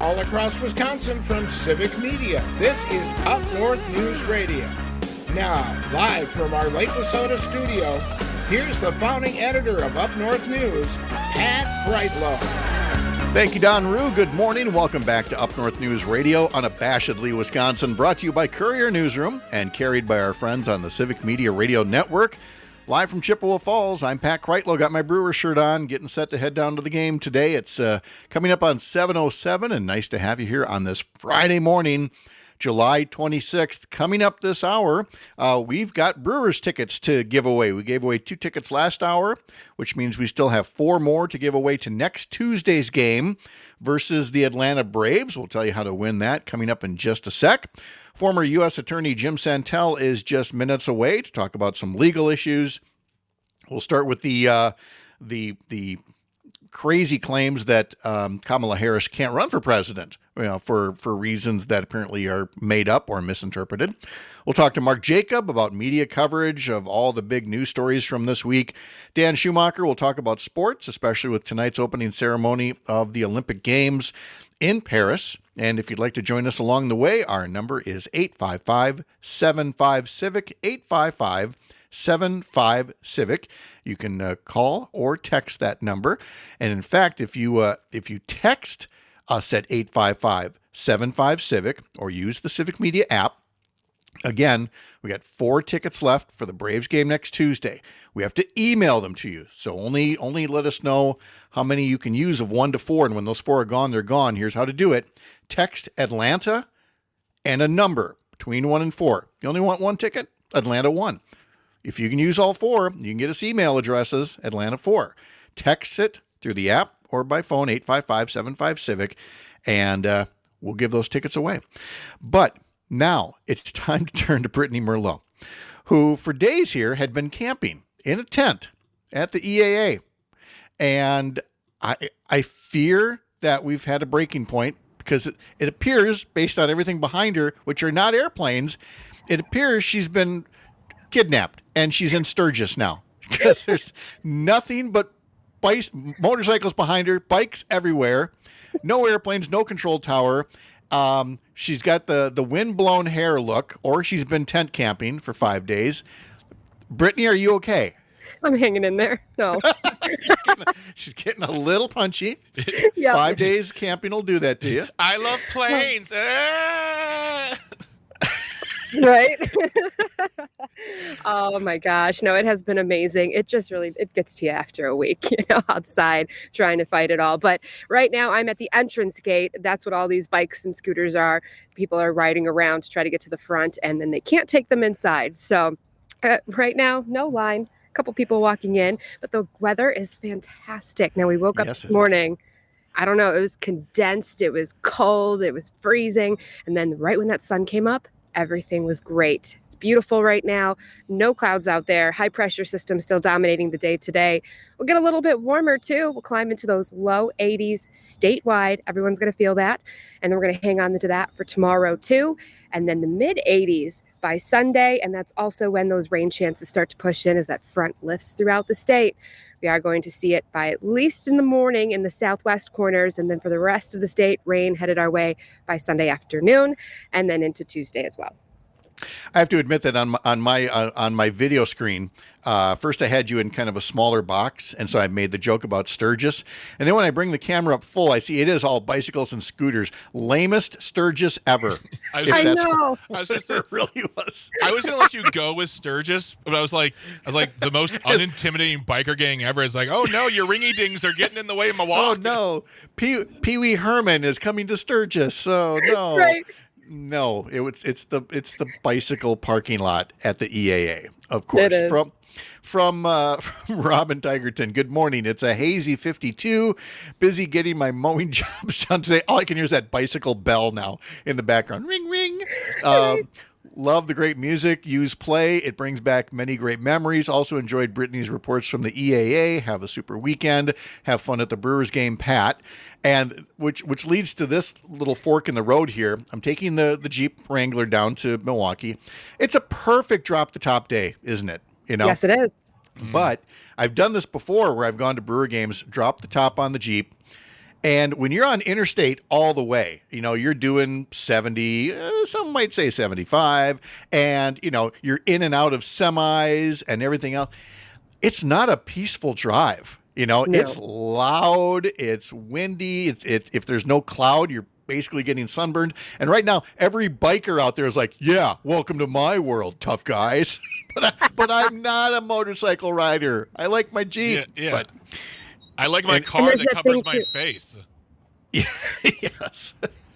all across Wisconsin from Civic Media. This is Up North News Radio. Now, live from our Lake Wissota studio, here's the founding editor of Up North News, Pat Kreitlow. Thank you, Don Rue. Good morning. Welcome back to Up North News Radio, unabashedly Wisconsin, brought to you by Courier Newsroom and carried by our friends on the Civic Media Radio Network. Live from Chippewa Falls, I'm Pat Kreitlow. Got my Brewer shirt on, getting set to head down to the game today. It's coming up on 7:07, and nice to have you here on this Friday morning, July 26th. Coming up this hour, we've got Brewers tickets to give away. We gave away 2 tickets last hour, which means we still have 4 more to give away to next Tuesday's game versus the Atlanta Braves. We'll tell you how to win that coming up in just a sec. Former U.S. Attorney Jim Santel is just minutes away to talk about some legal issues. We'll start with the crazy claims that Kamala Harris can't run for president, for reasons that apparently are made up or misinterpreted. We'll talk to Mark Jacob about media coverage of all the big news stories from this week. Dan Schumacher will talk about sports, especially with tonight's opening ceremony of the Olympic Games in Paris. And if you'd like to join us along the way, our number is 855-75-CIVIC, 855-75-CIVIC. You can call or text that number. And in fact, if you text us at 855-75-CIVIC or use the Civic Media app, again, we got 4 tickets left for the Braves game next Tuesday. We have to email them to you. So only let us know how many you can use of 1 to 4. And when those 4 are gone, they're gone. Here's how to do it. Text Atlanta and a number between 1 and 4. You only want 1 ticket? Atlanta 1. If you can use all 4, you can get us email addresses, Atlanta 4. Text it through the app or by phone, 855-75-CIVIC, and we'll give those tickets away. But now it's time to turn to Brittany Merlot, who for days here had been camping in a tent at the EAA. And I fear that we've had a breaking point because it appears, based on everything behind her, which are not airplanes, it appears she's been kidnapped and she's in Sturgis now because there's nothing but motorcycles behind her, bikes everywhere, no airplanes, no control tower. She's got the wind-blown hair look, or she's been tent camping for 5 days. Brittany, are you okay? I'm hanging in there. No. She's getting a little punchy. Yep. 5 days camping will do that to you. I love planes. Right? Oh my gosh. No, it has been amazing. It just really, it gets to you after a week, outside trying to fight it all. But right now I'm at the entrance gate. That's what all these bikes and scooters are. People are riding around to try to get to the front, and then they can't take them inside. So right now, no line. A couple people walking in, but the weather is fantastic. Now we woke up this morning. I don't know. It was condensed. It was cold. It was freezing. And then right when that sun came up, everything was great. It's beautiful right now. No clouds out there. High pressure system still dominating the day today. We'll get a little bit warmer too. We'll climb into those low 80s statewide. Everyone's going to feel that. And then we're going to hang on to that for tomorrow too. And then the mid 80s by Sunday. And that's also when those rain chances start to push in as that front lifts throughout the state. We are going to see it by at least in the morning in the southwest corners. And then for the rest of the state, rain headed our way by Sunday afternoon and then into Tuesday as well. I have to admit that on my video screen, first I had you in kind of a smaller box, and so I made the joke about Sturgis. And then when I bring the camera up full, I see it is all bicycles and scooters. Lamest Sturgis ever. I know. It really was. I was going to let you go with Sturgis, but I was like the most unintimidating biker gang ever. It's like, oh no, your ringy dings are getting in the way of my walk. Oh no, Pee Wee Herman is coming to Sturgis. So no. Right. No, it's the bicycle parking lot at the EAA, of course. It is. From Robin Tigerton. Good morning. It's a hazy 52. Busy getting my mowing jobs done today. All I can hear is that bicycle bell now in the background. Ring, ring. Love the great music. Use play. It brings back many great memories. Also enjoyed Brittany's reports from the EAA. Have a super weekend. Have fun at the Brewers game, Pat. And which leads to this little fork in the road here. I'm taking the Jeep Wrangler down to Milwaukee. It's a perfect drop the top day, isn't it? Yes, it is. But I've done this before where I've gone to Brewer games, dropped the top on the Jeep, And when you're on interstate all the way, you're doing 70, some might say 75, and, you're in and out of semis and everything else. It's not a peaceful drive. No. It's loud, it's windy, if there's no cloud, you're basically getting sunburned. And right now, every biker out there is like, yeah, welcome to my world, tough guys. but I'm not a motorcycle rider. I like my Jeep. Yeah. But I like my car that covers my face. Yes.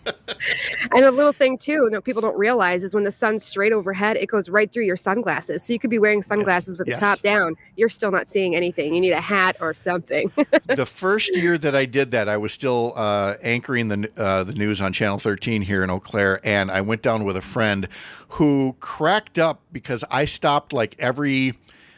And a little thing too, that people don't realize is when the sun's straight overhead, it goes right through your sunglasses. So you could be wearing sunglasses with the top down. You're still not seeing anything. You need a hat or something. The first year that I did that, I was still anchoring the news on Channel 13 here in Eau Claire, and I went down with a friend who cracked up because I stopped like every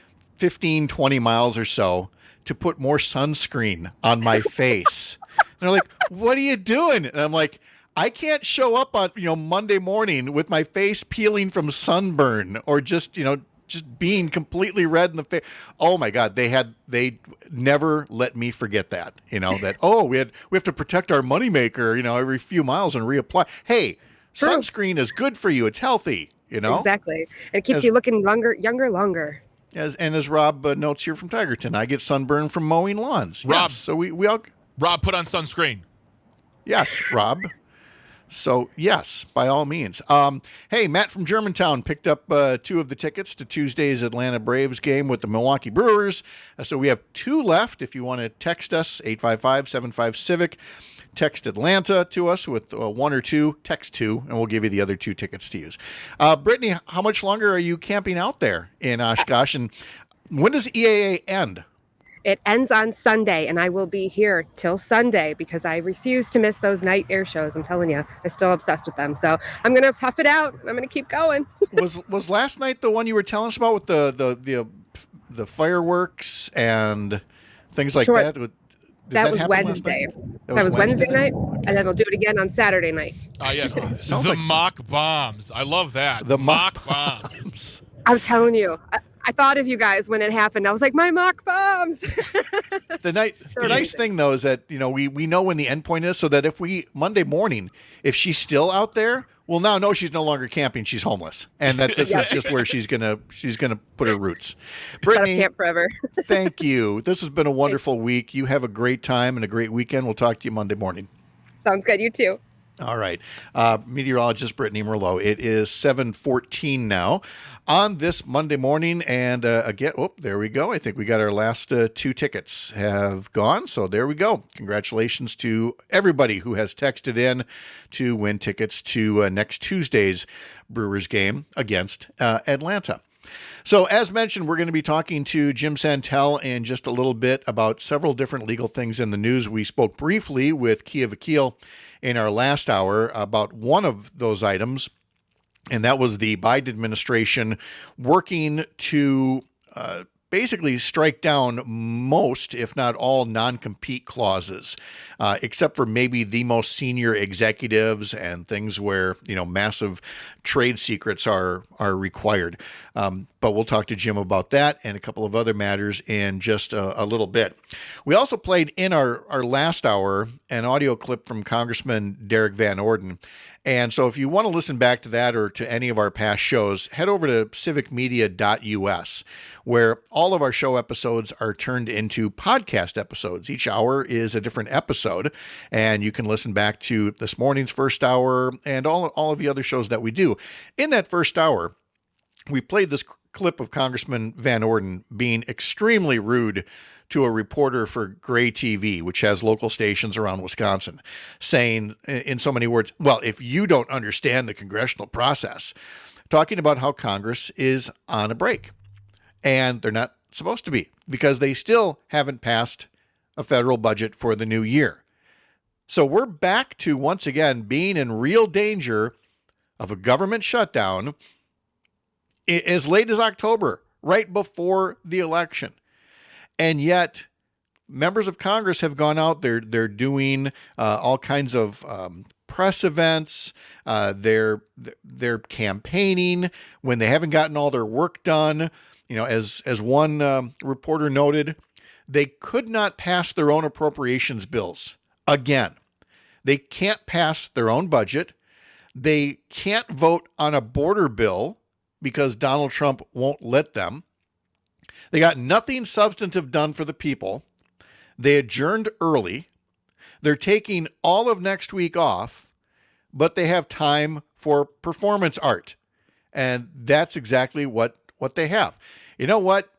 15, 20 miles or so to put more sunscreen on my face. And they're like, what are you doing? And I'm like, I can't show up on, Monday morning with my face peeling from sunburn or just being completely red in the face. Oh my God. They never let me forget that, we have to protect our moneymaker, every few miles and reapply. Hey, sunscreen is good for you. It's healthy, Exactly. And it keeps you looking younger, longer. As Rob notes here from Tigerton, I get sunburn from mowing lawns. Rob. Yes, so we all. Rob, put on sunscreen. Yes, Rob. So, yes, by all means. Hey, Matt from Germantown picked up 2 of the tickets to Tuesday's Atlanta Braves game with the Milwaukee Brewers. So we have 2 left. If you want to text us, 855-75-CIVIC. Text Atlanta to us with 1 or 2. Text 2, and we'll give you the other 2 tickets to use. Brittany, how much longer are you camping out there in Oshkosh? And when does EAA end? It ends on Sunday, and I will be here till Sunday because I refuse to miss those night air shows. I'm telling you, I'm still obsessed with them. So I'm going to tough it out. I'm going to keep going. Was last night the one you were telling us about with the fireworks and things like that? That was Wednesday. That was Wednesday night, and then we'll do it again on Saturday night. Yes. The mock bombs. I love that. The mock bombs. I'm telling you. I thought of you guys when it happened. I was like, my mock bombs. The nice thing, though, is that, we know when the end point is, so that if Monday morning, if she's still out there, we'll now know she's no longer camping. She's homeless. And that this is just where she's gonna put her roots. Brittany, set up camp forever. Thank you. This has been a wonderful week. You have a great time and a great weekend. We'll talk to you Monday morning. Sounds good. You too. All right. Meteorologist Brittany Merlot. It is 7:14 now on this Monday morning. And again, there we go. I think we got our last 2 tickets have gone. So there we go. Congratulations to everybody who has texted in to win tickets to next Tuesday's Brewers game against Atlanta. So as mentioned, we're going to be talking to Jim Santel in just a little bit about several different legal things in the news. We spoke briefly with Kia Vakil in our last hour about one of those items, and that was the Biden administration working to basically strike down most, if not all, non-compete clauses, except for maybe the most senior executives and things where, massive trade secrets are required. But we'll talk to Jim about that and a couple of other matters in just a little bit. We also played in our last hour an audio clip from Congressman Derek Van Orden. And so if you want to listen back to that or to any of our past shows, head over to civicmedia.us, where all of our show episodes are turned into podcast episodes. Each hour is a different episode, and you can listen back to this morning's first hour and all of the other shows that we do. In that first hour, we played this clip of Congressman Van Orden being extremely rude to a reporter for Gray TV, which has local stations around Wisconsin, saying in so many words, well, if you don't understand the congressional process, talking about how Congress is on a break. And they're not supposed to be, because they still haven't passed a federal budget for the new year. So we're back to, once again, being in real danger of a government shutdown as late as October, right before the election. And yet, members of Congress have gone out. They're doing all kinds of press events. They're campaigning when they haven't gotten all their work done. As one reporter noted, they could not pass their own appropriations bills again. They can't pass their own budget. They can't vote on a border bill because Donald Trump won't let them. They got nothing substantive done for the people. They adjourned early. They're taking all of next week off, but they have time for performance art. And that's exactly what they have. You know what?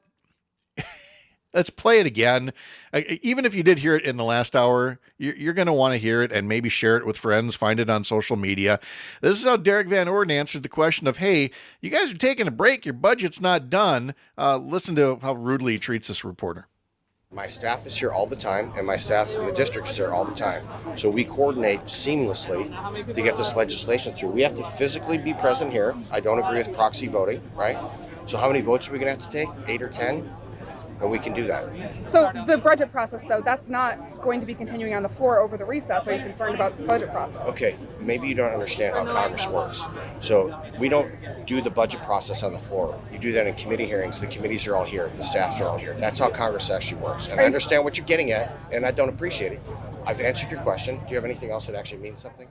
Let's play it again. Even if you did hear it in the last hour, you're going to want to hear it and maybe share it with friends, find it on social media. This is how Derek Van Orden answered the question of, hey, you guys are taking a break. Your budget's not done. Listen to how rudely he treats this reporter. My staff is here all the time, and my staff in the district is here all the time. So we coordinate seamlessly to get this legislation through. We have to physically be present here. I don't agree with proxy voting, right? So how many votes are we going to have to take? 8 or 10? And we can do that. So the budget process, though, that's not going to be continuing on the floor over the recess. Are you concerned about the budget process? Okay, maybe you don't understand how Congress works. So we don't do the budget process on the floor. You do that in committee hearings. The committees are all here. The staffs are all here. That's how Congress actually works. And I understand what you're getting at, and I don't appreciate it. I've answered your question. Do you have anything else that actually means something?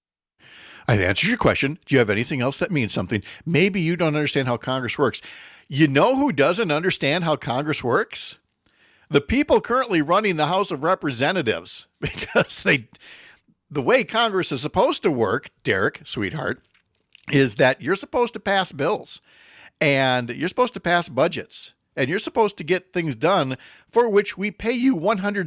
I've answered your question. Do you have anything else that means something? Maybe you don't understand how Congress works. You know who doesn't understand how Congress works? The people currently running the House of Representatives, because the way Congress is supposed to work, Derek, sweetheart, is that you're supposed to pass bills and you're supposed to pass budgets and you're supposed to get things done for which we pay you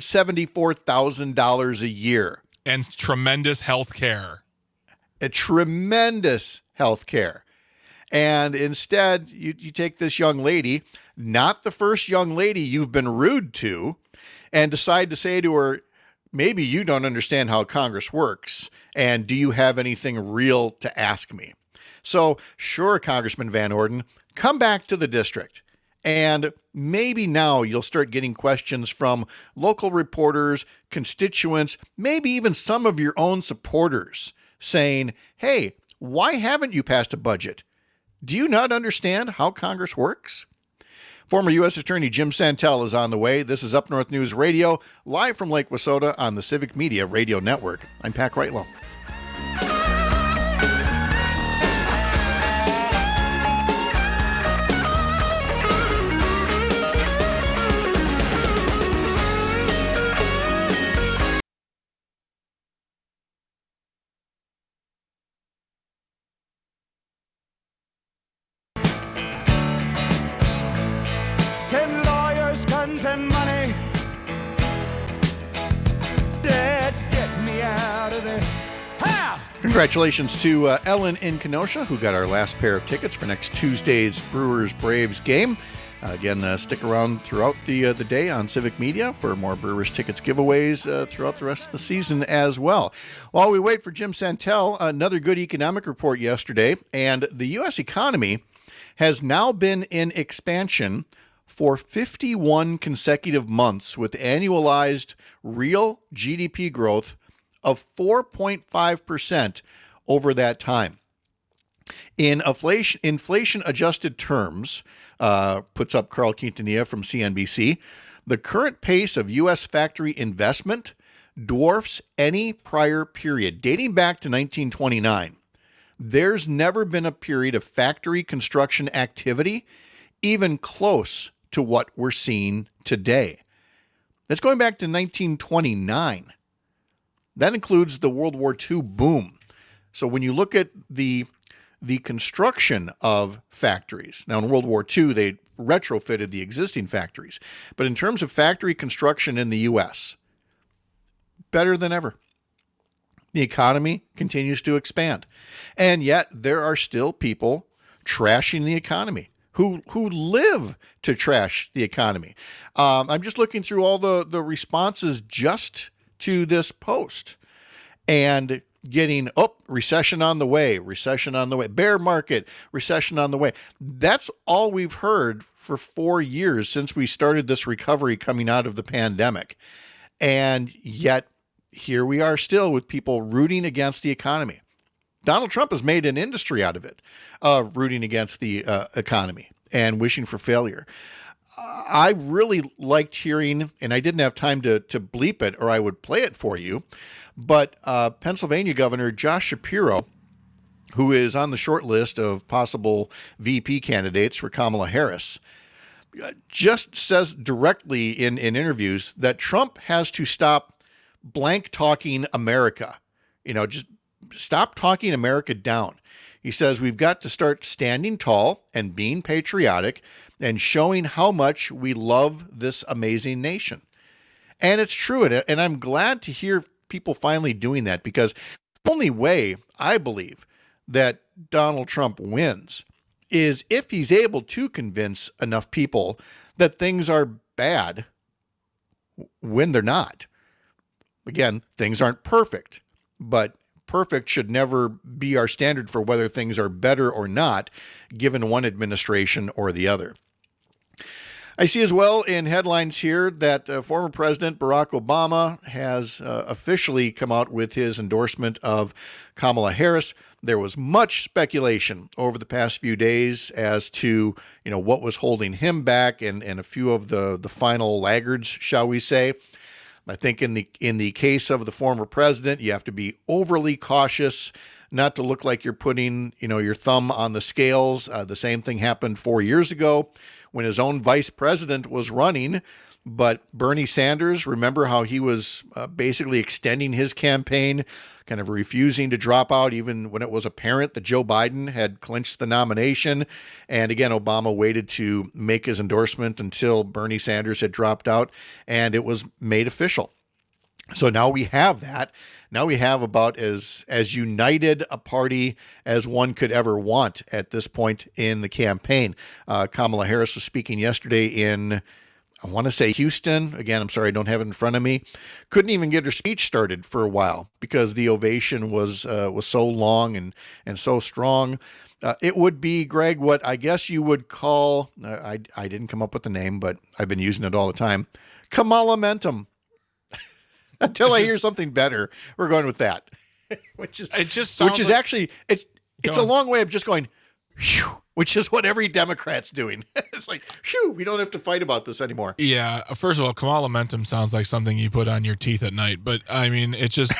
$174,000 a year. And tremendous health care. A tremendous health care. And instead, you take this young lady, not the first young lady you've been rude to, and decide to say to her, maybe you don't understand how Congress works, and do you have anything real to ask me? So, sure, Congressman Van Orden, come back to the district. And maybe now you'll start getting questions from local reporters, constituents, maybe even some of your own supporters saying, hey, why haven't you passed a budget? Do you not understand how Congress works? Former U.S. Attorney Jim Santel is on the way. This is Up North News Radio, live from Lake Wissota on the Civic Media Radio Network. I'm Pat Kreitlow. Send lawyers, guns, and money. Dad, get me out of this. Ha! Congratulations to Ellen in Kenosha, who got our last pair of tickets for next Tuesday's Brewers-Braves game. Again, stick around throughout the day on Civic Media for more Brewers tickets giveaways throughout the rest of the season as well. While we wait for Jim Santel, another good economic report yesterday, and the U.S. economy has now been in expansion for 51 consecutive months with annualized real GDP growth of 4.5% over that time. In inflation-adjusted terms, puts up Carl Quintanilla from CNBC, the current pace of U.S. factory investment dwarfs any prior period, dating back to 1929. There's never been a period of factory construction activity even close to what we're seeing today. That's going back to 1929. That includes the World War II boom. So when you look at the construction of factories, now in World War II, they retrofitted the existing factories. But in terms of factory construction in the U.S., better than ever. The economy continues to expand. And yet there are still people trashing the economy who live to trash the economy. I'm just looking through all the responses just to this post and getting, recession on the way, bear market, recession on the way. That's all we've heard for 4 years since we started this recovery coming out of the pandemic. And yet here we are still with people rooting against the economy. Donald Trump has made an industry out of it, rooting against the economy and wishing for failure. I really liked hearing, and I didn't have time to bleep it or I would play it for you, but Pennsylvania Governor Josh Shapiro, who is on the short list of possible VP candidates for Kamala Harris, just says directly in interviews that Trump has to stop blank talking America. Just stop talking America down. He says we've got to start standing tall and being patriotic and showing how much we love this amazing nation. And it's true. And I'm glad to hear people finally doing that, because the only way I believe that Donald Trump wins is if he's able to convince enough people that things are bad when they're not. Again, things aren't perfect, but perfect should never be our standard for whether things are better or not, given one administration or the other. I see as well in headlines here that former President Barack Obama has officially come out with his endorsement of Kamala Harris. There was much speculation over the past few days as to, what was holding him back and a few of the final laggards, shall we say. I think in the case of the former president, you have to be overly cautious not to look like you're putting, your thumb on the scales. The same thing happened 4 years ago when his own vice president was running. But Bernie Sanders, remember how he was basically extending his campaign, kind of refusing to drop out even when it was apparent that Joe Biden had clinched the nomination. And again, Obama waited to make his endorsement until Bernie Sanders had dropped out, and it was made official. So now we have that. Now we have about as united a party as one could ever want at this point in the campaign. Kamala Harris was speaking yesterday in, I want to say, Houston. Again, I'm sorry, I don't have it in front of me. Couldn't even get her speech started for a while because the ovation was so long and so strong. It would be, Greg, what I guess you would call, I didn't come up with the name, but I've been using it all the time, Kamala-mentum. Until I hear something better, we're going with that. Which is actually a long way of just going, whew, which is what every Democrat's doing. It's like, phew, we don't have to fight about this anymore. Yeah. First of all, Kamala-mentum sounds like something you put on your teeth at night. But I mean, it just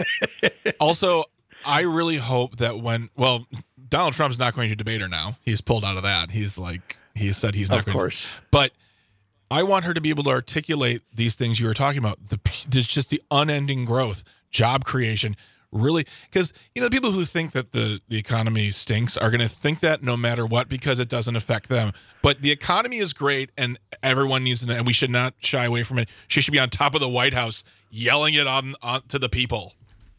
also, I really hope that Donald Trump's not going to debate her now. He's pulled out of that. He said he's not going to. Of course. But I want her to be able to articulate these things you were talking about. There's just the unending growth, job creation, really, because the people who think that the economy stinks are going to think that no matter what, because it doesn't affect them. But the economy is great, and everyone needs to know, and we should not shy away from it. She should be on top of the White House yelling it on to the people.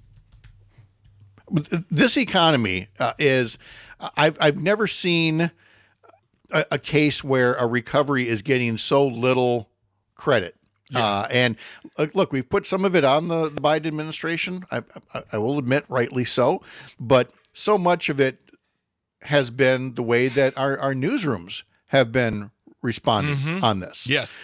This economy is, I've never seen a case where a recovery is getting so little credit. Yeah. And look, we've put some of it on the Biden administration. I will admit, rightly so, but so much of it has been the way that our newsrooms have been responding on this. Yes.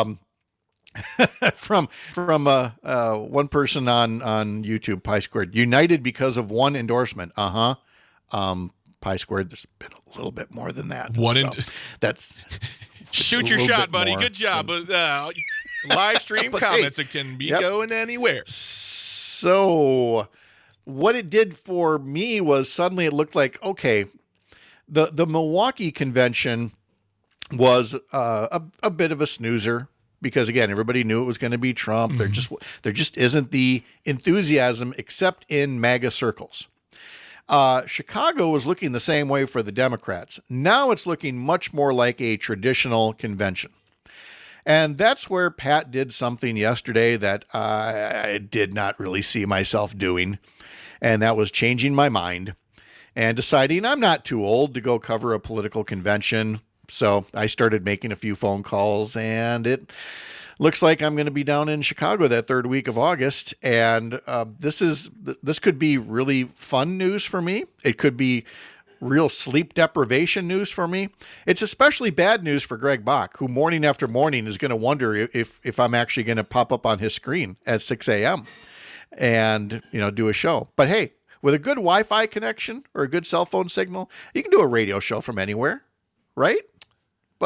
From one person on YouTube, Pi Squared, united because of one endorsement. Pi Squared, there's been a little bit more than that. That's shoot your shot, buddy. Good job. Live stream comments, it can be going anywhere. So what it did for me was suddenly it looked like, okay, the Milwaukee convention was a bit of a snoozer because, again, everybody knew it was going to be Trump. Mm-hmm. There just isn't the enthusiasm except in MAGA circles. Chicago was looking the same way for the Democrats. Now it's looking much more like a traditional convention. And that's where Pat did something yesterday that I did not really see myself doing. And that was changing my mind and deciding I'm not too old to go cover a political convention. So I started making a few phone calls, and it looks like I'm going to be down in Chicago that third week of August. And this could be really fun news for me. It could be real sleep deprivation news for me. It's especially bad news for Greg Bach, who morning after morning is going to wonder if I'm actually going to pop up on his screen at 6 a.m. and, do a show. But hey, with a good Wi-Fi connection or a good cell phone signal, you can do a radio show from anywhere, right, buddy?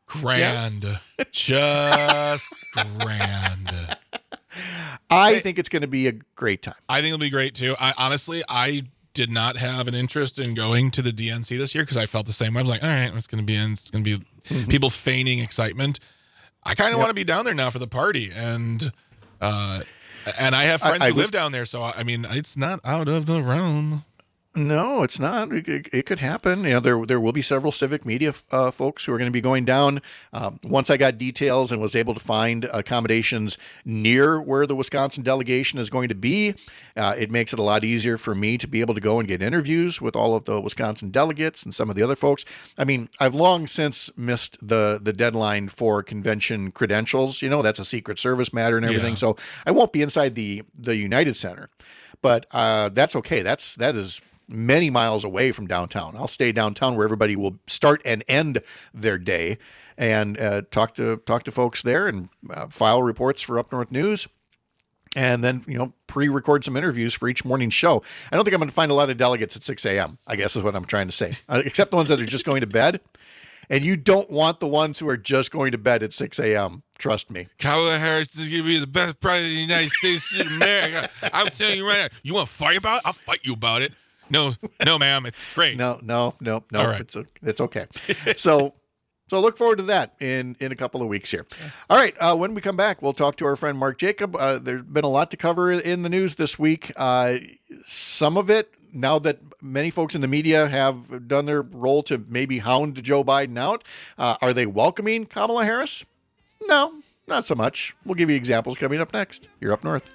Grand. Just grand. I think it's going to be a great time. I think it'll be great too. I did not have an interest in going to the DNC this year because I felt the same way. I was like, all right, it's going to be people feigning excitement. I kind of want to be down there now for the party, and I have friends who live down there, so I mean, it's not out of the realm. No, it's not. It could happen. You know, there will be several civic media folks who are going to be going down. Once I got details and was able to find accommodations near where the Wisconsin delegation is going to be, it makes it a lot easier for me to be able to go and get interviews with all of the Wisconsin delegates and some of the other folks. I mean, I've long since missed the deadline for convention credentials. You know, that's a Secret Service matter and everything. Yeah. So I won't be inside the United Center, but that's okay. That is many miles away from downtown. I'll stay downtown where everybody will start and end their day, and talk to folks there and file reports for Up North News, and then pre-record some interviews for each morning show. I don't think I'm going to find a lot of delegates at 6 a.m. I guess is what I'm trying to say, except the ones that are just going to bed. And you don't want the ones who are just going to bed at 6 a.m. Trust me. Kamala Harris is going to be the best president of the United States of America. I'm telling you right now. You want to fight about it? I'll fight you about it. No, ma'am. It's great. No. All right. It's okay. So look forward to that in a couple of weeks here. All right. When we come back, we'll talk to our friend Mark Jacob. There's been a lot to cover in the news this week. Some of it, now that many folks in the media have done their role to maybe hound Joe Biden out, are they welcoming Kamala Harris? No, not so much. We'll give you examples coming up next. You're Up North.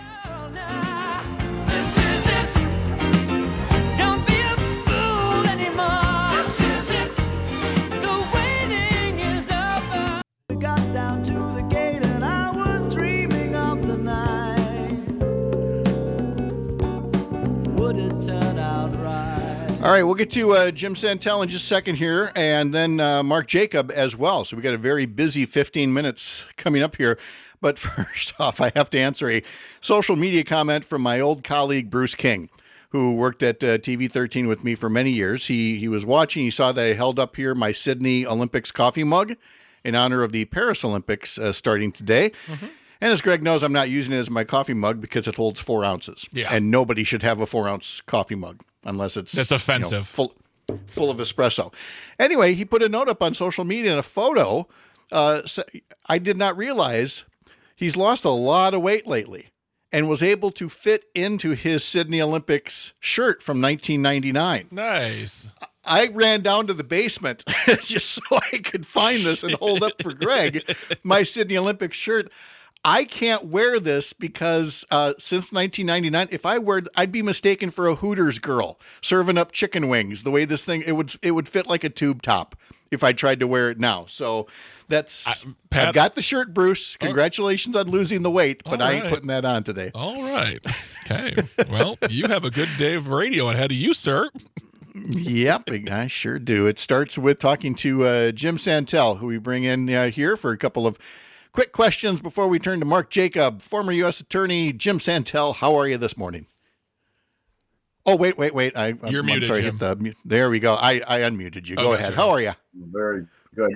All right, we'll get to Jim Santel in just a second here, and then Mark Jacob as well. So we got a very busy 15 minutes coming up here. But first off, I have to answer a social media comment from my old colleague, Bruce King, who worked at TV 13 with me for many years. He was watching. He saw that I held up here my Sydney Olympics coffee mug in honor of the Paris Olympics starting today. Mm-hmm. And as Greg knows, I'm not using it as my coffee mug because it holds 4 ounces. Yeah. And nobody should have a 4-ounce coffee mug unless that's offensive. Full of espresso. Anyway, he put a note up on social media and a photo. I did not realize he's lost a lot of weight lately and was able to fit into his Sydney Olympics shirt from 1999. Nice. I ran down to the basement just so I could find this and hold up for Greg my Sydney Olympics shirt. I can't wear this because since 1999, if I wear, I'd be mistaken for a Hooters girl serving up chicken wings. The way this thing, it would fit like a tube top if I tried to wear it now. So that's I've got the shirt, Bruce. Congratulations on losing the weight, but I ain't putting that on today. All right. Okay. Well, you have a good day of radio ahead of you, sir. Yep, I sure do. It starts with talking to Jim Santel, who we bring in here for a couple of quick questions before we turn to Mark Jacob. Former U.S. Attorney Jim Santel, how are you this morning? Oh, wait. You're muted, sorry, Jim. There we go. I unmuted you. Go ahead. Right. How are you? Very good.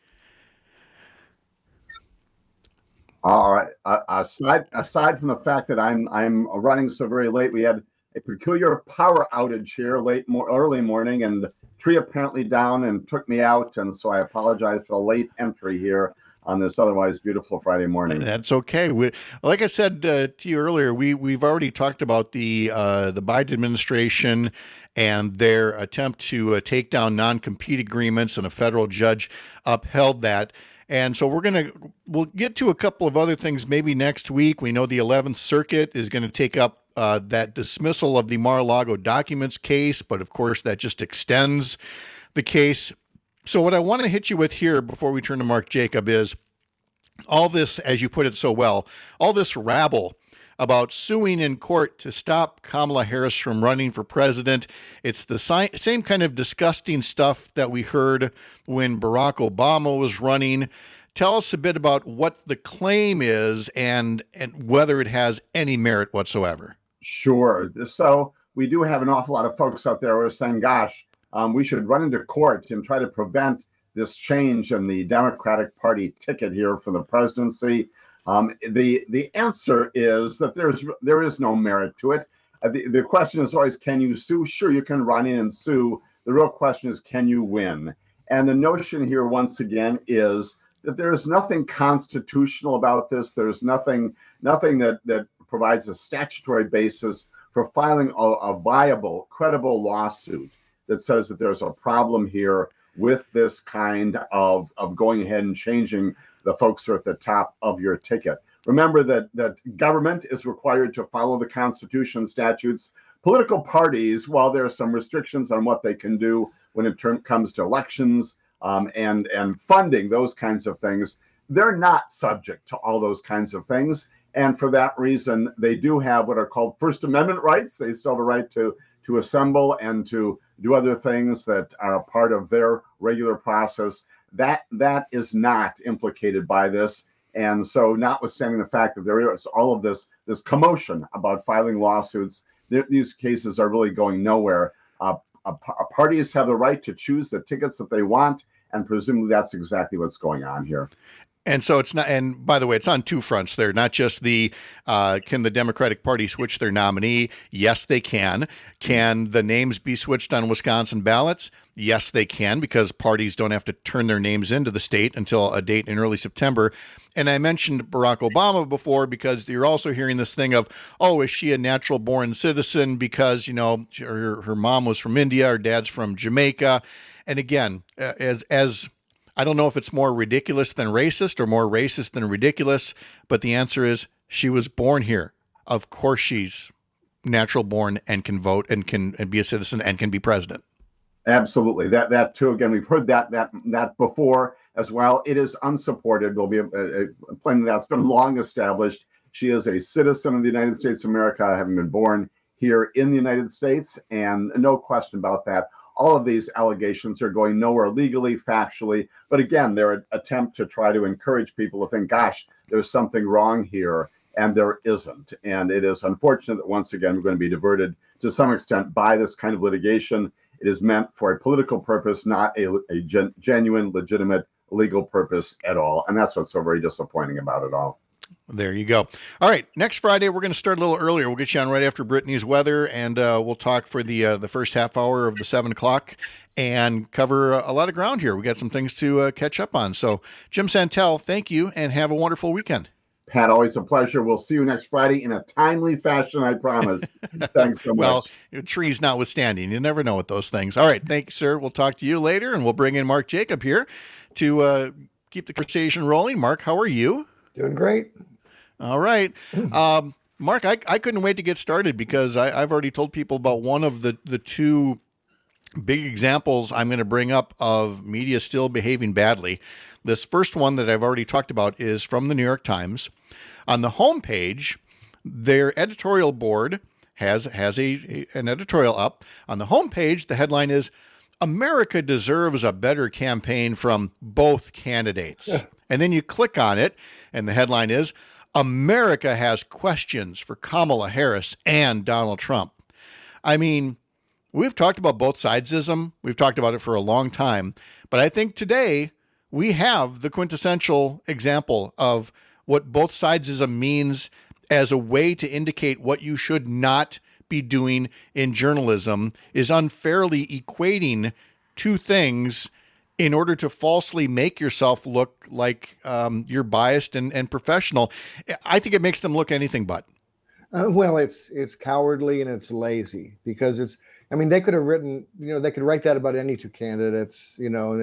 All right. Aside from the fact that I'm running so very late, we had a peculiar power outage here early morning, and the tree apparently down and took me out, and so I apologize for the late entry here on this otherwise beautiful Friday morning. That's okay. Like I said to you earlier, we've already talked about the Biden administration and their attempt to take down non-compete agreements, and a federal judge upheld that. And so we'll get to a couple of other things maybe next week. We know the 11th Circuit is going to take up that dismissal of the Mar-a-Lago documents case, but of course that just extends the case. So what I want to hit you with here before we turn to Mark Jacob is all this, as you put it so well, all this rabble about suing in court to stop Kamala Harris from running for president. It's the same kind of disgusting stuff that we heard when Barack Obama was running. Tell us a bit about what the claim is and whether it has any merit whatsoever. Sure. So we do have an awful lot of folks out there who are saying, gosh, we should run into court and try to prevent this change in the Democratic Party ticket here for the presidency. The answer is that there is no merit to it. The question is always, can you sue? Sure, you can run in and sue. The real question is, can you win? And the notion here, once again, is that there is nothing constitutional about this. There's nothing that provides a statutory basis for filing a viable, credible lawsuit that says that there's a problem here with this kind of going ahead and changing the folks who are at the top of your ticket. Remember that government is required to follow the Constitution and statutes. Political parties, while there are some restrictions on what they can do when it comes to elections and funding, those kinds of things, they're not subject to all those kinds of things. And for that reason, they do have what are called First Amendment rights. They still have a right to assemble and to do other things that are a part of their regular process. That is not implicated by this. And so, notwithstanding the fact that there is all of this commotion about filing lawsuits, these cases are really going nowhere. Parties have the right to choose the tickets that they want, and presumably that's exactly what's going on here. And so it's not, and by the way, it's on two fronts there, not just can the Democratic Party switch their nominee? Yes, they can. Can the names be switched on Wisconsin ballots? Yes, they can, because parties don't have to turn their names into the state until a date in early September. And I mentioned Barack Obama before because you're also hearing this thing of, oh, is she a natural born citizen because, her mom was from India, her dad's from Jamaica. And again, as I don't know if it's more ridiculous than racist or more racist than ridiculous, but the answer is she was born here. Of course she's natural born and can vote and can be a citizen and can be president. Absolutely. That too, again, we've heard that before as well. It is unsupported. Will be a plan that's been long established. She is a citizen of the United States of America, having been born here in the United States, and no question about that. All of these allegations are going nowhere legally, factually, but again, they're an attempt to try to encourage people to think, gosh, there's something wrong here, and there isn't. And it is unfortunate that once again, we're going to be diverted to some extent by this kind of litigation. It is meant for a political purpose, not a genuine, legitimate legal purpose at all. And that's what's so very disappointing about it all. There you go. All right. Next Friday, we're going to start a little earlier. We'll get you on right after Brittany's weather, and we'll talk for the first half hour of the 7 o'clock and cover a lot of ground here. We got some things to catch up on. So, Jim Santel, thank you, and have a wonderful weekend. Pat, always a pleasure. We'll see you next Friday in a timely fashion, I promise. Thanks so much. Well, trees notwithstanding, you never know with those things. All right. Thank you, sir. We'll talk to you later, and we'll bring in Mark Jacob here to keep the conversation rolling. Mark, how are you? Doing great. All right. Mark, I couldn't wait to get started because I've already told people about one of the two big examples I'm going to bring up of media still behaving badly. This first one that I've already talked about is from the New York Times. On the homepage, their editorial board has an editorial up. On the homepage, the headline is, "America deserves a better campaign from both candidates." And then you click on it, and the headline is, "America has questions for Kamala Harris and Donald Trump." I mean, we've talked about both sidesism. We've talked about it for a long time. But I think today we have the quintessential example of what both sidesism means as a way to indicate what you should not be doing in journalism, is unfairly equating two things in order to falsely make yourself look like you're biased and professional. I think it makes them look anything but. Well, it's cowardly and it's lazy because they could have written, they could write that about any two candidates,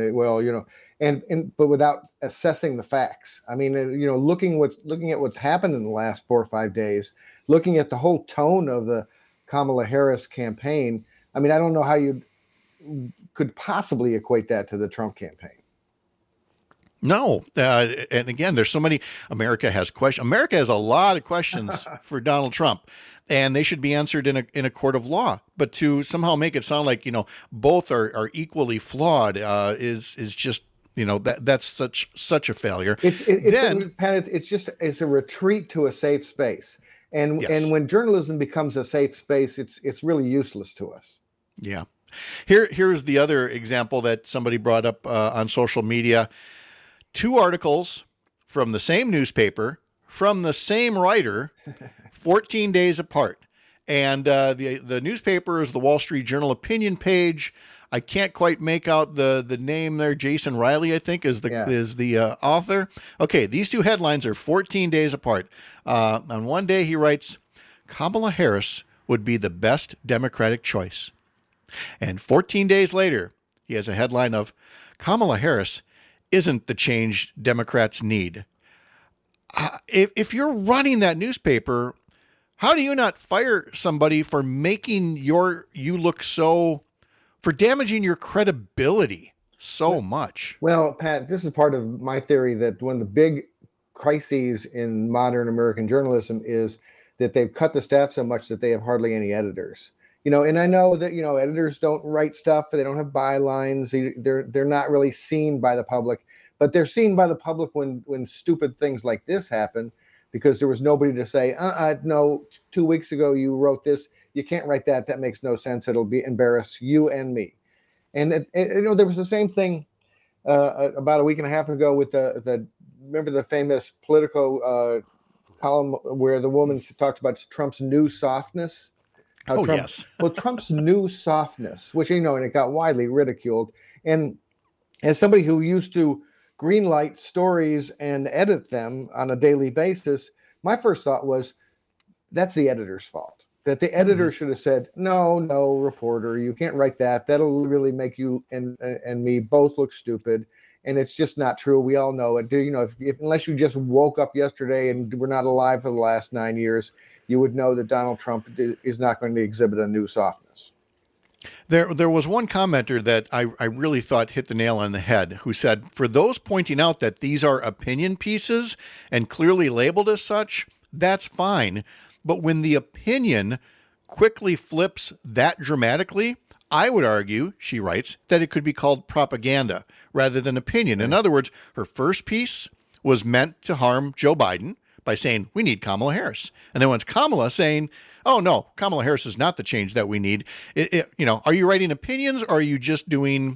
but without assessing the facts. I mean, looking at what's happened in the last 4 or 5 days, looking at the whole tone of the Kamala Harris campaign. I mean, I don't know how you could possibly equate that to the Trump campaign. No. And again, there's so many. America has questions. America has a lot of questions for Donald Trump, and they should be answered in a court of law. But to somehow make it sound like, both are equally flawed is just, that's such a failure. It's a retreat to a safe space. And yes. And when journalism becomes a safe space, it's really useless to us. Yeah. Here's the other example that somebody brought up on social media. 2 articles from the same newspaper, from the same writer, 14 days apart. And the newspaper is the Wall Street Journal opinion page. I can't quite make out the name there. Jason Riley, I think, is the author. Okay, these 2 headlines are 14 days apart. On one day, he writes, Kamala Harris would be the best Democratic choice. And 14 days later, he has a headline of, Kamala Harris isn't the change Democrats need. If you're running that newspaper, how do you not fire somebody for making you look so, for damaging your credibility so much? Well, Pat, this is part of my theory that one of the big crises in modern American journalism is that they've cut the staff so much that they have hardly any editors. And I know that, editors don't write stuff, they don't have bylines, they're not really seen by the public, but they're seen by the public when stupid things like this happen, because there was nobody to say, no, 2 weeks ago you wrote this, you can't write that, that makes no sense, it'll embarrass you and me. And there was the same thing about a week and a half ago with remember the famous Politico column where the woman talked about Trump's new softness? Yes. Well, Trump's new softness, which, and it got widely ridiculed. And as somebody who used to greenlight stories and edit them on a daily basis, my first thought was, that's the editor's fault. That the editor should have said, no, reporter, you can't write that. That'll really make you and me both look stupid. And it's just not true. We all know it. Unless you just woke up yesterday and were not alive for the last 9 years, you would know that Donald Trump is not going to exhibit a new softness. There was one commenter that I really thought hit the nail on the head, who said, for those pointing out that these are opinion pieces and clearly labeled as such, that's fine. But when the opinion quickly flips that dramatically, I would argue, she writes, that it could be called propaganda rather than opinion. In other words, her first piece was meant to harm Joe Biden by saying, we need Kamala Harris. And then when it's Kamala saying, oh, no, Kamala Harris is not the change that we need. Are you writing opinions, or are you just doing,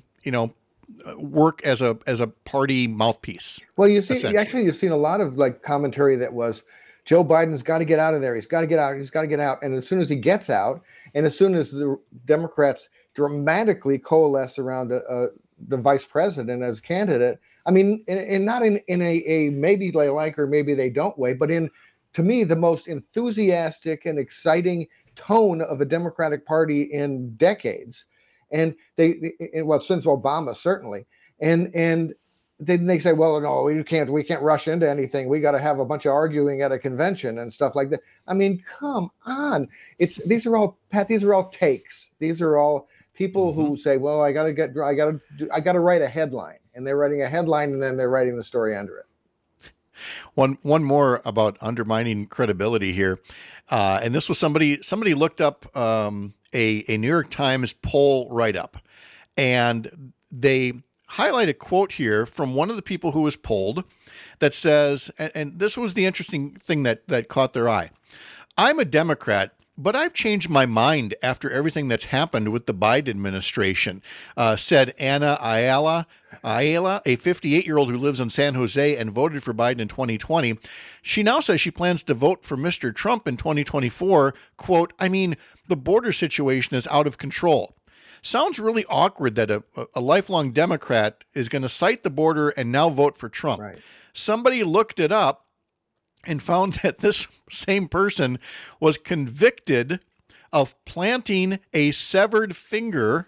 work as a party mouthpiece? Well, you've seen a lot of commentary that was, Joe Biden's got to get out of there. He's got to get out. He's got to get out. And as soon as he gets out, and as soon as the Democrats dramatically coalesce around the vice president as candidate, I mean, and not in a maybe they like or maybe they don't way, but in, to me, the most enthusiastic and exciting tone of a Democratic Party in decades. And since Obama, certainly. And then they say, well, no, we can't rush into anything. We got to have a bunch of arguing at a convention and stuff like that. I mean, come on. These are all takes. These are all people who say, well, I got to write a headline, and they're writing a headline and then they're writing the story under it. One more about undermining credibility here. And this was somebody looked up a New York Times poll write-up, and they highlight a quote here from one of the people who was polled that says, and this was the interesting thing that caught their eye. I'm a Democrat, but I've changed my mind after everything that's happened with the Biden administration, said Anna Ayala, a 58-year-old who lives in San Jose and voted for Biden in 2020. She now says she plans to vote for Mr. Trump in 2024. Quote, I mean, the border situation is out of control. Sounds really awkward that a lifelong Democrat is going to cite the border and now vote for Trump. Right. Somebody looked it up and found that this same person was convicted of planting a severed finger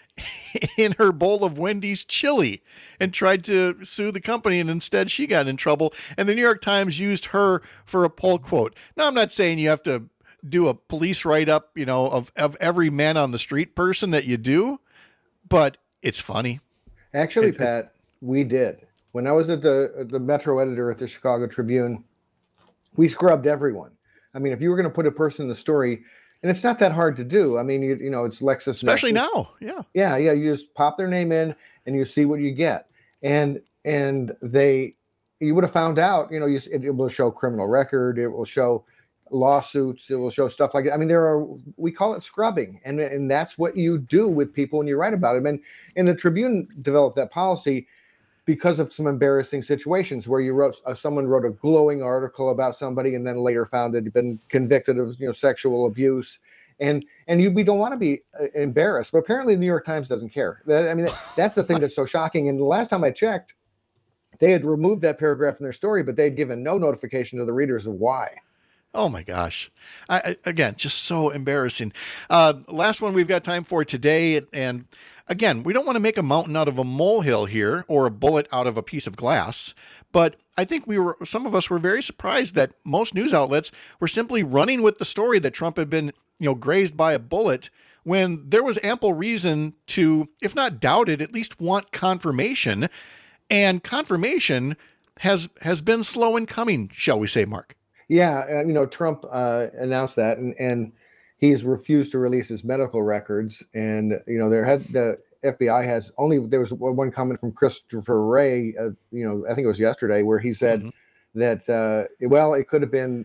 in her bowl of Wendy's chili and tried to sue the company, and instead she got in trouble. And the New York Times used her for a poll quote. Now, I'm not saying you have to do a police write-up, of every man on the street person that you do, but it's funny. Actually, Pat, we did. When I was at the Metro editor at the Chicago Tribune, we scrubbed everyone. I mean, if you were going to put a person in the story, and it's not that hard to do. I mean, it's LexisNexis. Especially now. Yeah. Yeah. You just pop their name in and you see what you get. And you would have found out, it will show criminal record. It will show lawsuits. It will show stuff like that. I mean, we call it scrubbing, and that's what you do with people when you write about them. And the Tribune developed that policy because of some embarrassing situations where someone wrote a glowing article about somebody and then later found that he'd been convicted of sexual abuse. And we don't want to be embarrassed, but apparently the New York Times doesn't care. I mean, that's the thing that's so shocking. And the last time I checked, they had removed that paragraph from their story, but they'd given no notification to the readers of why. Oh my gosh. Again, just so embarrassing. Last one we've got time for today. And again, we don't want to make a mountain out of a molehill here or a bullet out of a piece of glass. But I think some of us were very surprised that most news outlets were simply running with the story that Trump had been, grazed by a bullet, when there was ample reason to, if not doubt it, at least want confirmation. And confirmation has been slow in coming, shall we say, Mark? Yeah, Trump announced that, and he's refused to release his medical records. And the FBI there was one comment from Christopher Wray, I think it was yesterday, where he said that it could have been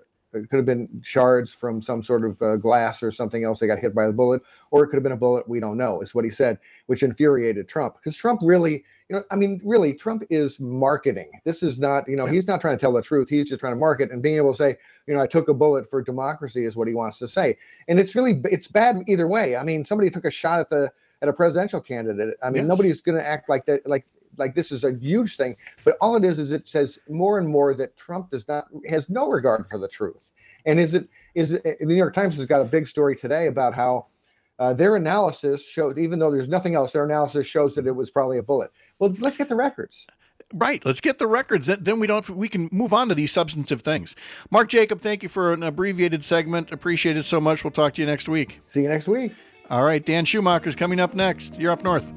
shards from some sort of glass or something else. They got hit by the bullet, or it could have been a bullet. We don't know, is what he said, which infuriated Trump, because Trump really. Really, Trump is marketing. This is not, he's not trying to tell the truth. He's just trying to market, and being able to say, I took a bullet for democracy is what he wants to say. And it's bad either way. I mean, somebody took a shot at a presidential candidate. I mean, Nobody's going to act like that, like this is a huge thing. But all it is it says more and more that Trump has no regard for the truth. And the New York Times has got a big story today about how their analysis showed, even though there's nothing else, their analysis shows that it was probably a bullet. Well, let's get the records. Right. Let's get the records. Then we can move on to these substantive things. Mark Jacob, thank you for an abbreviated segment. Appreciate it so much. We'll talk to you next week. See you next week. All right. Dan Schumacher's coming up next. You're up north.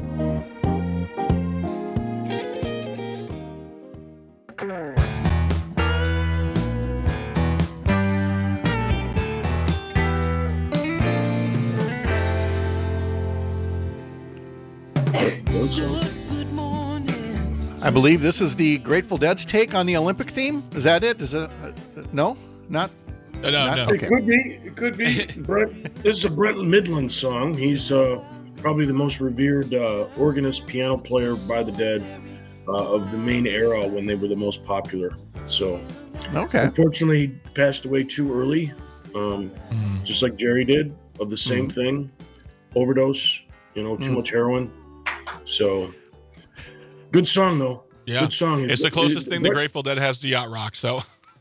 I believe this is the Grateful Dead's take on the Olympic theme. Is that it? Is it? No, not. No. Okay. It could be. Brent, this is a Brent Midland song. He's probably the most revered organist, piano player by the Dead of the Maine era when they were the most popular. So, okay. Unfortunately, he passed away too early, just like Jerry did, of the same thing, overdose. Too much heroin. So. Good song, though. Yeah. Good song. It's the closest thing the Grateful Dead has to yacht rock, so.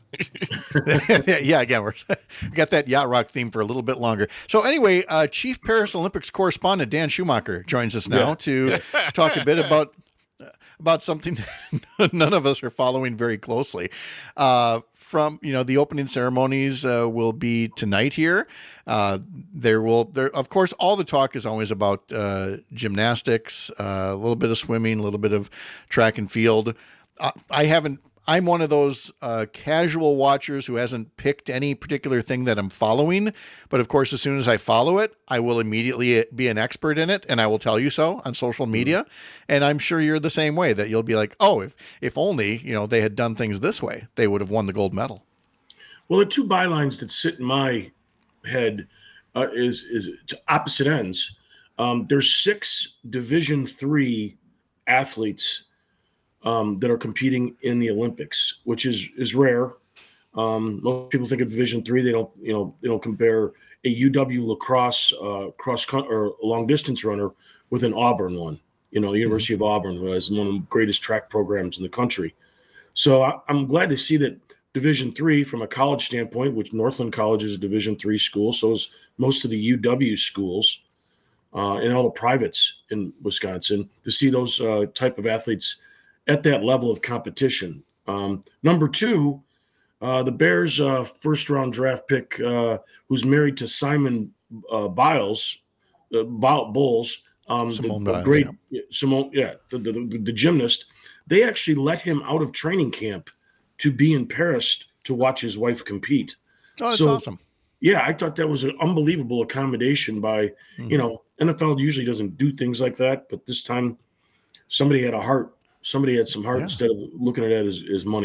Yeah, again, we got that yacht rock theme for a little bit longer. So anyway, Chief Paris Olympics correspondent Dan Schumacher joins us now to talk a bit about something none of us are following very closely. From the opening ceremonies will be tonight here. There of course, all the talk is always about gymnastics, a little bit of swimming, a little bit of track and field. I'm one of those casual watchers who hasn't picked any particular thing that I'm following. But of course, as soon as I follow it, I will immediately be an expert in it, and I will tell you so on social media. And I'm sure you're the same way, that you'll be like, oh, if only they had done things this way, they would have won the gold medal. Well, the two bylines that sit in my head is to opposite ends. There's 6 Division III athletes that are competing in the Olympics, which is rare. Most people think of Division III. They don't compare a UW lacrosse cross or long distance runner with an Auburn one. The University of Auburn, who has one of the greatest track programs in the country. So I'm glad to see that Division III, from a college standpoint, which Northland College is a Division III school, so is most of the UW schools and all the privates in Wisconsin, to see those type of athletes at that level of competition. Number 2, the Bears' first-round draft pick, who's married to Simone Biles, Simone Biles, great Simone, the gymnast. They actually let him out of training camp to be in Paris to watch his wife compete. Oh, that's awesome. Yeah, I thought that was an unbelievable accommodation by, NFL usually doesn't do things like that, but this time somebody had a heart. Somebody had some heart instead of looking at it as money.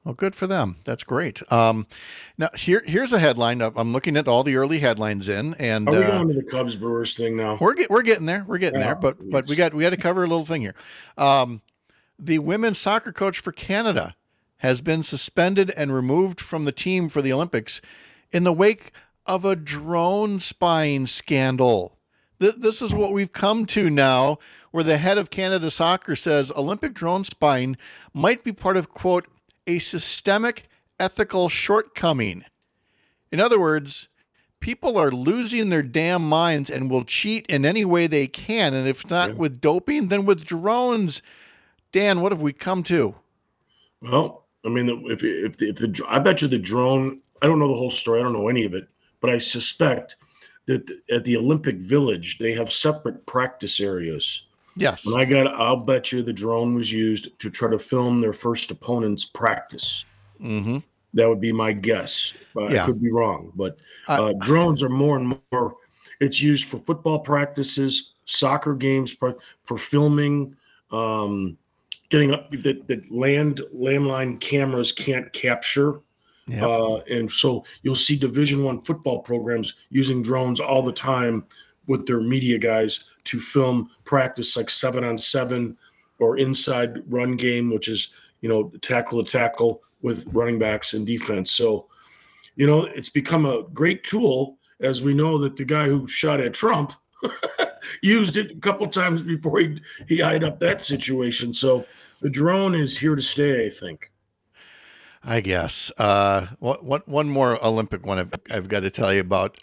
Well, good for them. That's great. Now, here's a headline. I'm looking at all the early headlines and are we going to the Cubs Brewers thing now? We're getting there. We're getting there. But we got to cover a little thing here. The women's soccer coach for Canada has been suspended and removed from the team for the Olympics in the wake of a drone spying scandal. This is what we've come to now, where the head of Canada Soccer says Olympic drone spying might be part of, quote, a systemic ethical shortcoming. In other words, people are losing their damn minds and will cheat in any way they can. And if not with doping, then with drones. Dan, what have we come to? Well, I mean, I bet you the drone, I don't know the whole story. I don't know any of it, but I suspect that at the Olympic Village, they have separate practice areas. Yes. And I'll bet you the drone was used to try to film their first opponent's practice. Mm-hmm. That would be my guess. I could be wrong, but drones are more and more. It's used for football practices, soccer games, for filming, getting up that landline cameras can't capture. Yep. And so you'll see Division I football programs using drones all the time with their media guys to film practice, like 7-on-7 or inside run game, which is, tackle to tackle with running backs and defense. So, it's become a great tool, as we know that the guy who shot at Trump used it a couple times before he eyed up that situation. So the drone is here to stay, I think. I guess. One more Olympic one I've got to tell you about.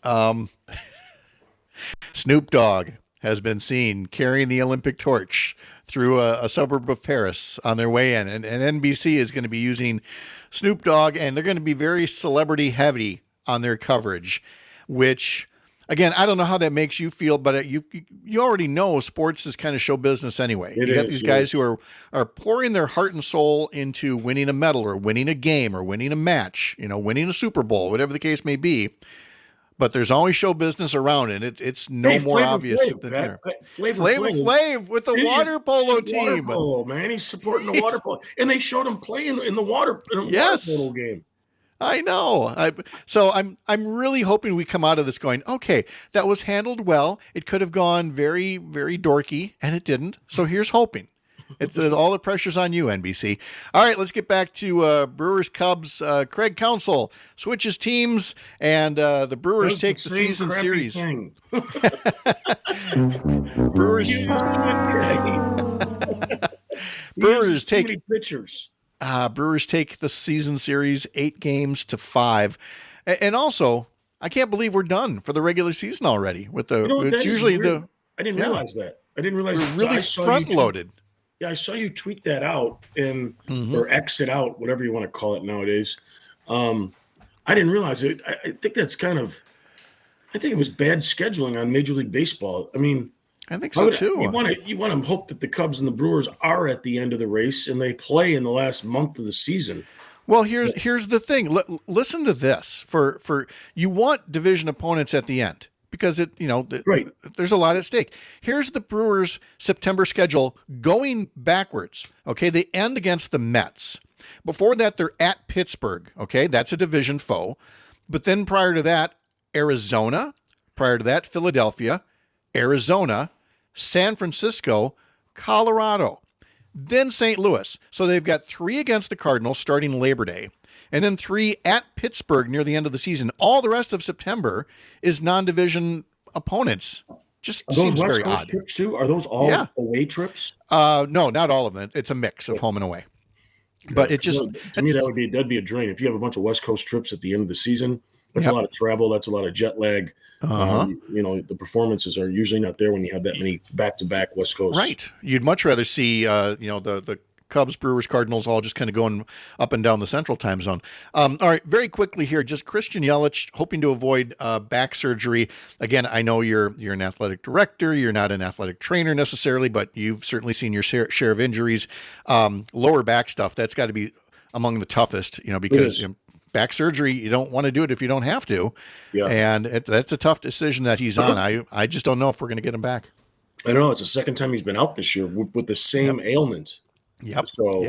Snoop Dogg has been seen carrying the Olympic torch through a suburb of Paris on their way in. And NBC is going to be using Snoop Dogg, and they're going to be very celebrity heavy on their coverage, which, again, I don't know how that makes you feel, but you already know sports is kind of show business anyway. You got these guys who are pouring their heart and soul into winning a medal or winning a game or winning a match, winning a Super Bowl, whatever the case may be. But there's always show business around it. It's more obvious than here. Flavor Flav with the water polo team. Water polo, man. He's supporting the water polo. And they showed him playing in the water polo game. I know. So I'm really hoping we come out of this going, okay, that was handled well. It could have gone very, very dorky, and it didn't. So here's hoping. It's all the pressure's on you, NBC. All right, let's get back to Brewers Cubs. Craig Counsell switches teams, and the Brewers take the season series. Brewers take pitchers. Brewers take the season series 8-5, and also I can't believe we're done for the regular season already. It's usually the. I didn't realize that. I didn't realize we're really front loaded. Yeah, I saw you tweet that out or exit out, whatever you want to call it nowadays. I didn't realize it. I think that's I think it was bad scheduling on Major League Baseball. I mean, I think so too. You want to hope that the Cubs and the Brewers are at the end of the race and they play in the last month of the season. Well, here's the thing. Listen to this. For you want division opponents at the end, because there's a lot at stake. Here's the Brewers' September schedule going backwards. Okay, they end against the Mets. Before that, they're at Pittsburgh. Okay, that's a division foe. But then prior to that, Arizona. Prior to that, Philadelphia, Arizona, San Francisco, Colorado, then St. Louis. So they've got 3 against the Cardinals starting Labor Day, and then 3 at Pittsburgh near the end of the season. All the rest of September is non-division opponents. Just seems very odd. Trips too? Are those all away trips? No, not all of them. It's a mix of home and away. But it just to me that'd be a drain. If you have a bunch of West Coast trips at the end of the season, that's a lot of travel. That's a lot of jet lag. The performances are usually not there when you have that many back-to-back West Coast. Right. You'd much rather see the Cubs, Brewers, Cardinals all just kind of going up and down the central time zone. All right, very quickly here, just Christian Yelich hoping to avoid back surgery. Again, I know you're an athletic director. You're not an athletic trainer necessarily, but you've certainly seen your share of injuries. Lower back stuff, that's got to be among the toughest, because back surgery, you don't want to do it if you don't have to. Yeah. And that's a tough decision that he's on. I just don't know if we're going to get him back. I don't know. It's the second time he's been out this year with the same ailment. Yep. So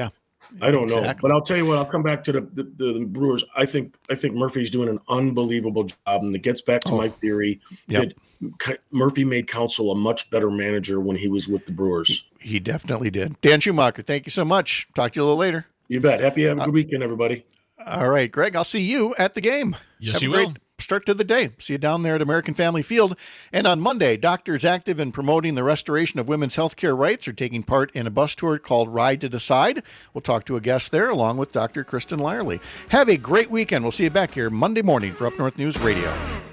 I don't know, Exactly. but I'll tell you what. I'll come back to the Brewers. I think Murphy's doing an unbelievable job, and it gets back to my theory that Murphy made Counsell a much better manager when he was with the Brewers. He definitely did. Dan Schumacher, thank you so much. Talk to you a little later. You bet. Have a good weekend, everybody. All right, Greg, I'll see you at the game. Yes, Have you a great will. Start to the day. See you down there at American Family Field. And on Monday, doctors active in promoting the restoration of women's health care rights are taking part in a bus tour called Ride to Decide. We'll talk to a guest there along with Dr. Kristen Lyerly. Have a great weekend. We'll see you back here Monday morning for Up North News Radio.